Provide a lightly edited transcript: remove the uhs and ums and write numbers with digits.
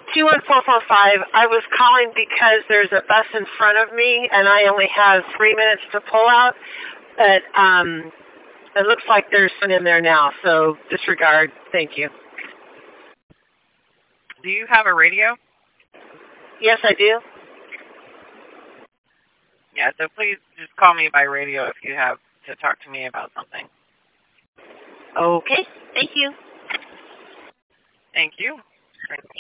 21445. I was calling because there's a bus in front of me, and I only have 3 minutes to pull out. But it looks like there's someone in there now, so disregard. Thank you. Do you have a radio? Yes, I do. Yeah, so please just call me by radio if you have to talk to me about something. Okay. Thank you. Thank you.